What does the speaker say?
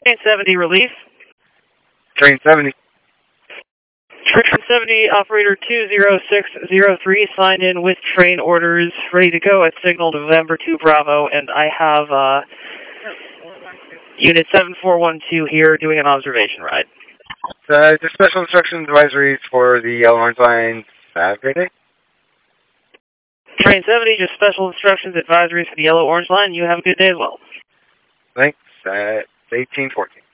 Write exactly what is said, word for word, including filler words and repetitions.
Train seventy, relief. Train seventy. Train seventy, operator two zero six zero three, signed in with train orders, ready to go at signal November two Bravo, and I have uh, unit seven four one two here doing an observation ride. Uh, just special instructions advisories for the Yellow Orange Line. Have a great day. Train seventy, just special instructions advisories for the Yellow Orange Line. You have a good day as well. Thanks. Uh, eighteen fourteen.